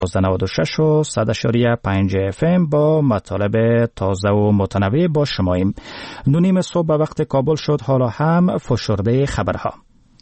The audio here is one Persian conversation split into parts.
96 و 100.5 FM با مطالب تازه و متنوع با شماییم. 9 صبح به وقت کابل شد. حالا هم فشرده خبرها.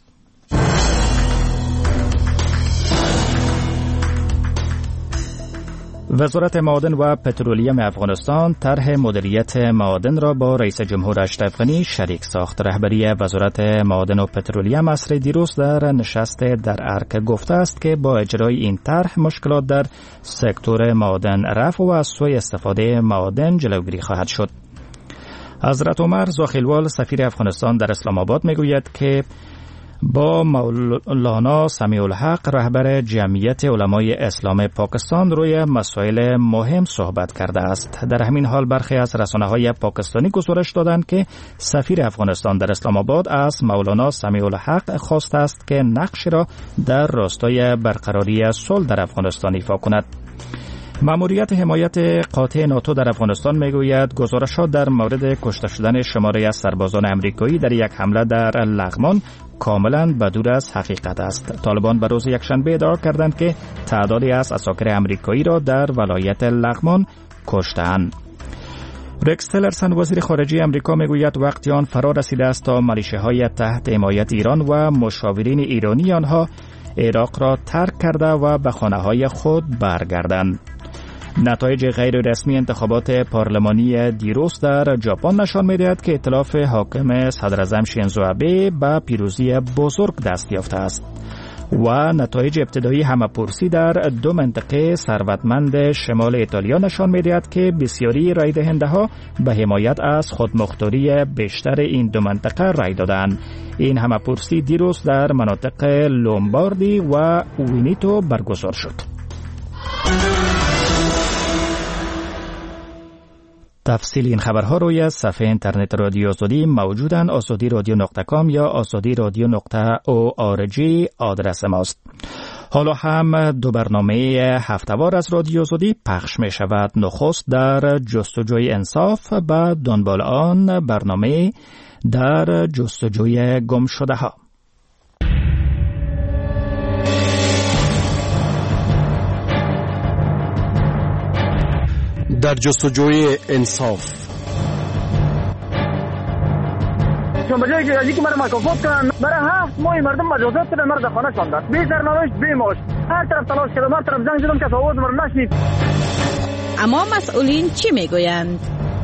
وزارت معادن و پترولیم افغانستان طرح مدیریت معادن را با رئیس جمهور اشرف غنی شریک ساخت. رهبری وزارت معادن و پترولیم عصر دیروز در نشست در ارک گفته است که با اجرای این طرح مشکلات در سکتور معادن رفع و از سوء استفاده معادن جلوگیری خواهد شد. حضرت عمر زاخیلوال سفیر افغانستان در اسلام آباد میگوید که با مولانا سمیع الحق رهبر جمعیت علمای اسلام پاکستان روی مسائل مهم صحبت کرده است. در همین حال برخی از رسانه‌های پاکستانی گزارش دادند که سفیر افغانستان در اسلام آباد از مولانا سمیع الحق خواسته است که نقشی را در راستای برقراری صلح در افغانستان ایفا کند. مأموریت حمایت قاطع ناتو در افغانستان میگوید گزارشات در مورد کشته شدن شماری از سربازان امریکایی در یک حمله در لغمان کاملا بدور از حقیقت است. طالبان به روز یکشنبه ادعا کردند که تعدادی از عساکر امریکایی را در ولایت لغمان کشتند. رکس تیلرسن وزیر خارجه امریکا میگوید وقتی آن فرا رسیده است تا میلیشه‌های تحت حمایت ایران و مشاورین ایرانی آنها عراق را ترک کرده و به خانه‌های خود برگردند. نتایج غیر رسمی انتخابات پارلمانی دیروز در ژاپن نشان می‌دهد که ائتلاف حاکم صدراعظم شینزو آبه به پیروزی بزرگ دست یافته است و نتایج ابتدایی همه‌پرسی در دو منطقه ثروتمند شمال ایتالیا نشان می‌دهد که بسیاری رای دهنده‌ها به حمایت از خودمختاری بیشتر این دو منطقه رای دادند. این همه‌پرسی دیروز در مناطق لومباردی و وینیتو برگزار شد. تفصیل این خبرها روی صفحه اینترنت رادیو آزادی موجودن. azadi.com یا azadi.org آدرس ماست. حالا هم دو برنامه هفته‌وار از رادیو آزادی پخش می شود. نخست در جستجوی انصاف، بعد دنبال آن برنامه در جستجوی گم شده ها. در جستجوی انصاف. بجای که ازی که مرا مکافات کنن برای 7 ماه مردم مجازات کردن، مرد خانه شاندن، بی سرنوشت بی معاش، هر طرف تلاش کردم، هر طرف زنگ زدم که آواز مرا نشنید. اما مسئولین چی میگویند؟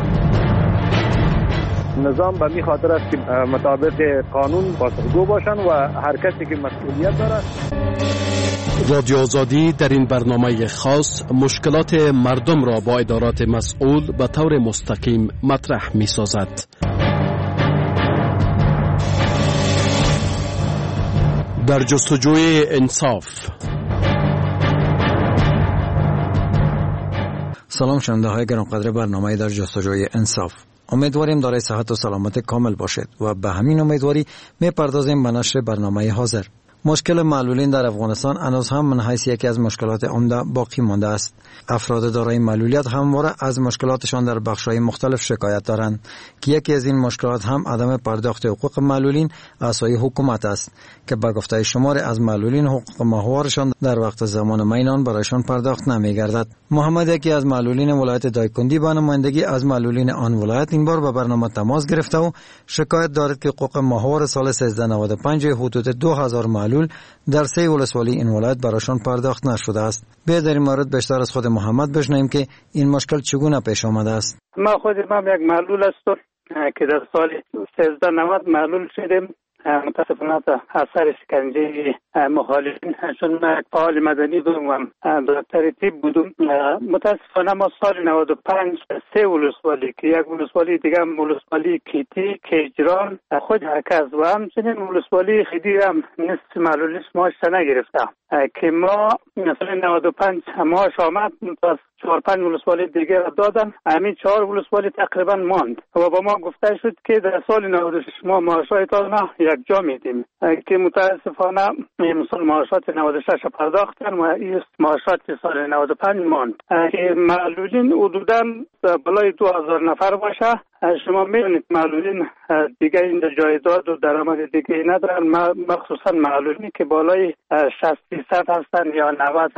نظام به می خاطر است که مطابق قانون پاسخگو باشن و هر کسی که مسئولیت دارد. رادیو آزادی در این برنامه خاص مشکلات مردم را با ادارات مسئول به طور مستقیم مطرح می سازد. در جستجوی انصاف. سلام شنونده های گرانقدر برنامه در جستجوی انصاف. امیدواریم دارای صحت و سلامت کامل باشید و به همین امیدواری می پردازیم به نشر برنامه حاضر. مشکل معلولین در افغانستان هنوز هم من حیث یکی از مشکلات عمده باقی مانده است. افراد دارای معلولیت همواره از مشکلاتشان در بخش‌های مختلف شکایت دارند که یکی از این مشکلات هم عدم پرداخت حقوق معلولین از سوی حکومت است که به گفته شمار از معلولین حقوق ماهوارشان در وقت زمان مینان برایشان پرداخت نمی‌گردد. محمد یکی از معلولین ولایت دایکندی به نمایندگی از معلولین آن ولایت این بار به برنامه تماس گرفته و شکایت دارد که حقوق ماهوار سال 1395 حدود 2000 معلول در 3 ولسوالی این ولایت برایشان پرداخت نشده است. در این مورد بیشتر از خود محمد بشنویم که این مشکل چگونه پیش آمده است. ما خودم یک معلول هستم که در سال 1390 معلول شدم. متاسفانه اثر شکنجه مخالفین، چون من فعال مدنی بودم و دکتر طب بودم. متاسفانه ما سال 95 3 ولسوالی که یک ولسوالی دیگه ولسوالی کیتی کیجران خود حرکت و همچنین ولسوالی خیدی هم نصف معلولیش ماش نگرفته که ما مثلا 95 ماش آمد تا 4-5 ولسوالی دیگه را دادن. همین 4 ولسوالی تقریبا ماند و با ما گفته شد که در سال 96 ما معاشاتتان یک جا میدیم که متاسفانه مثلا معاشات 96 پرداختن و این معاشات سال 95 ماند که معلولین حدوداً بالای 2000 نفر باشه شما می‌بینید معلولین دیگه این جایداد و درآمد دیگه ندارن، مخصوصا معلولینی که بالای 60% هستن یا 90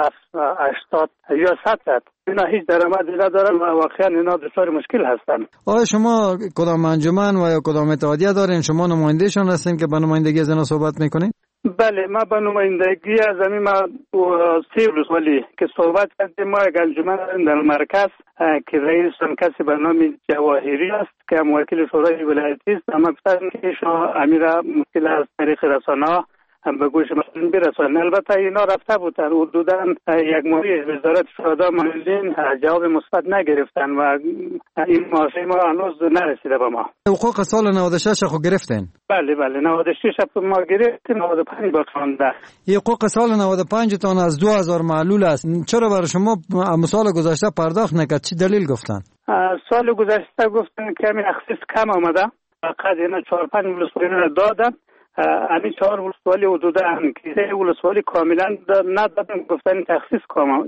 80 یا 100. اینا هیچ درآمدی ندارن و واقعا اینا دچار مشکل هستن. آیا شما کدام انجمن و یا کدام اتحادیه دارین؟ شما نمایندهشون هستین که به نمایندگی از اینا صحبت میکنین؟ بله، ما به نمایندگی از همین ما 3 ولسوالی که صحبت کردیم. ما یک انجمن داریم در مرکز که رئیس کسی به نام جواهری است که موکل شورای ولایتی است. اما گفتن که شما امیر مشکل از طریق رسانه‌ها به گوش مسئولین برسانن. البته اینا رفته بودن حدوداً یک ماهی وزارت شهدا معلولین جواب مثبت نگرفتن و این ماشه ما هنوز نرسیده به ما. حقوق سال 96 خو گرفتین؟ بله 96 ما گرفتیم، 95 باقی مانده. این حقوق سال 95 تان از 2000 معلول است. چرا برای شما سال گذشته پرداخت نکرد؟ چی دلیل گفتن؟ سال گذشته گفتن که همین اخصیص کم آمده، فقط اینا 4-5 ولسوالی را دادن. همین 4 ولسوالی حدودا که 3 ولسوالی کاملا ندادن، گفتن تخصیص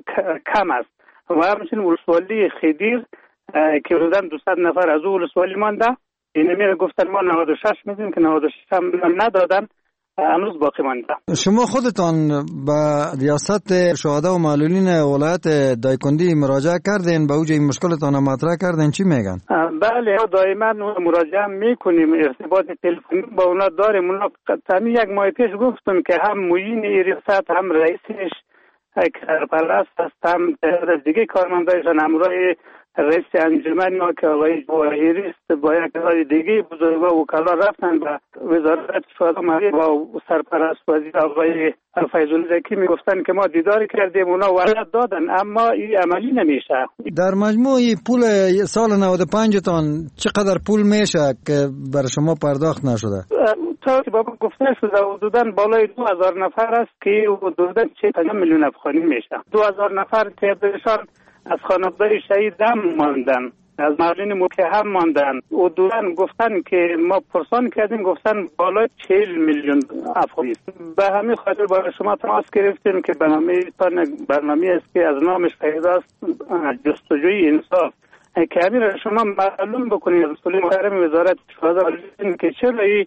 کم است. و همچنین ولسوالی خیدیر که حدودا 200 نفر از اون ولسوالی مانده، این میره گفتن ما 96 میدیم که 96 هم ندادن، هنوز باقی مانده. شما خودتان به ریاست شهدا و معلولین ولایت دایکندی مراجعه کردین؟ به اوج این مشکلتان مطرح کردین؟ چی میگن؟ بله، دائما مراجعه میکنیم، ارتباط تلفنی با اونا داریم. اونا تمی یک ماه پیش گفتم که هم معین ریاست هم رئیسش کارپرست است، هم دیگه کارمندایشان همراه رئیس انجمن ما که آقای جواهری است با یک رای دیگه بزرگوار وکلا رفتن به وزارت شهدا معلولین با سرپرست وزیر آقای فیض‌الله زکی میگفتن که ما دیدار کردیم، اونا ولایت دادن اما این عملی نمیشه. در مجموع پول سال 95 تان چقدر پول میشه که برای شما پرداخت نشده؟ تا که بابا گفته شده حدوداً بالای 2000 نفر است که حدوداً 4 میلیون افغانی میشه. 2000 نفر تعدادشان از خانواده شهید هم ماندن، از معلولین متهم ماندن. حدوداً گفتن که ما پرسان کردیم، گفتن بالای 40 میلیون افغانی است. به همین خاطر با شما تماس گرفتیم که برنامه است که از نامش پیدا است، جستجوی انصاف، که همین را شما معلوم بکنید از مسئولین محترم وزارت شهدا که چرا این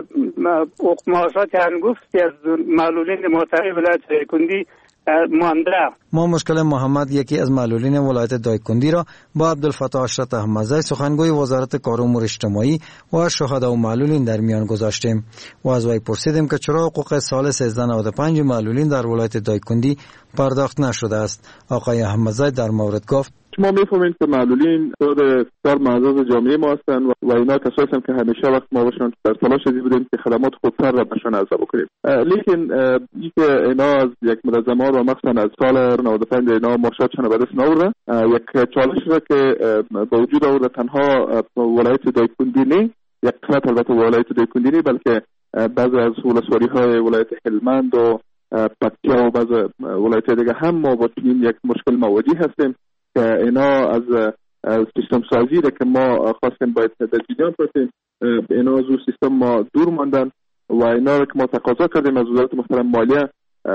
معاشات هنگفتی از معلولین محترم ولایت دایکندی مانده. ما مشکل محمد یکی از معلولین ولایت دایکندی را با عبدالفتاح اشرت احمدزی سخنگوی وزارت کار و امور اجتماعی و شهدا و معلولین در میان گذاشتیم و از وی پرسیدیم که چرا حقوق سال 1395 معلولین در ولایت دایکندی پرداخت نشده است. آقای احمدزی در مورد گفت: ما میفهمیم که معلولین بسیار معزز جامعه ما هستند و اینا کسایی هستند که همیشه وقت ما باشن در تلاش بودیم که خدمات خودتر را بهشان عرضه بکنیم. لیکن اینکه اینا از یک منظمه و مخصوصا از سال 95 اینا معاشاتشان به دست نآورده، یک چالش را که به وجود آورده تنها ولایت دایکندی نه، یک قسمت البته ولایت دایکندی نه، بلکه بعضی از ولسوالی‌های ولایت هلمند و پکتیا و بعضی ولایت‌های دیگه هم ما با این یک مشکل مواجه هستیم که اینا از سیستم سازی را که ما خواستیم باید در جریان باشیم، اینا از اون سیستم ما دور ماندن و اینا را که ما تقاضا کردیم از وزارت محترم مالیه،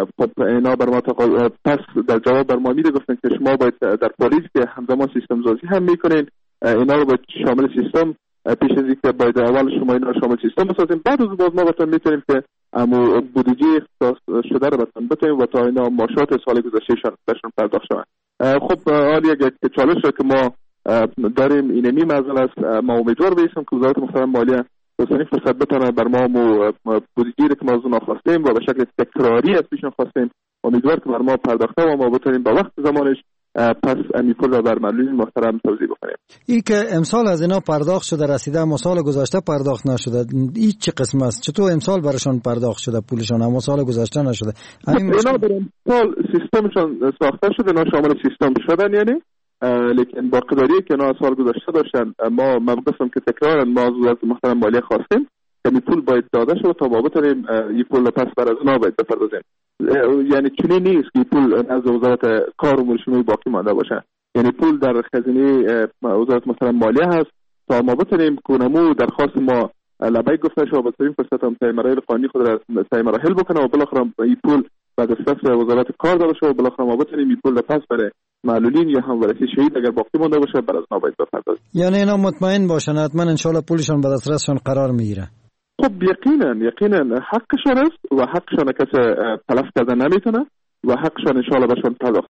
اینا بر ما پس در جواب بر ما میده گفتن که شما باید در پاریس که همزمان سیستم سازی هم میکنین، اینا رو باید شامل سیستم پیش از اینکه باید اول شما اینا شامل سیستم بسازیم، بعد از باز ما بتون میتونیم که امو بودجه اختصاص شده رو بتونیم و تا اینا معاشات سال گذشتهشان بهشون پرداخت شود. خب حالی یک چالش را که ما داریم اینمی مسئله است. ما امیدوار باشیم که وزارت محترم مالیه بسیاری فرصت بتونه بر ما بودجه را که ما از اون خواستیم و به شکل تکراری از پیشون خواستیم، امیدوار که بر ما پرداخته و ما بتونیم به وقت زمانش پس امی پول را بر معلولین محترم توزیع بکنیم. این که امسال از اینا پرداخت شده رسیده اما سال گذشته پرداخت نشده، این چه قسم است؟ چطور امسال برشان پرداخت شده پولشان اما سال گذشته نشده؟ اینا در امسال سیستمشان ساخته شده، اینا شامل سیستم شدن یعنی، لیکن با قدری که اینا سال گذشته داشتن ما مبقسم که تکرارا ما از وزارت محترم مالیه خواستیم که این پول باید داده شده تا ما بتونیم این پول پس بر از اونا باید بپردازیم. یعنی چنین نیست که پول از وزارت کار و امور اجتماعی باقی مانده باشه، یعنی پول در خزینه وزارت محترم مالیه هست تا ما بتونیم کنمو درخواست ما لبیک گفته شو بتونیم فرصت هم تای مراحل قانونی خود را تای مراحل بکنه و بالاخره این پول و دسترس وزارت کار داره و بالاخره ما بتونیم این پول پس برای معلولین یا هم ورثه شهید اگر باقی مونده باشه بر از ناباید بپردازیم. یعنی اینا مطمئن باشن حتما ان شاء الله پولشون به دسترسشون قرار میگیره. خب یقینا حقشون است و حقشون کسی تلف کرده نمیتونه و حقشون ان شاء الله بهشون پرداخت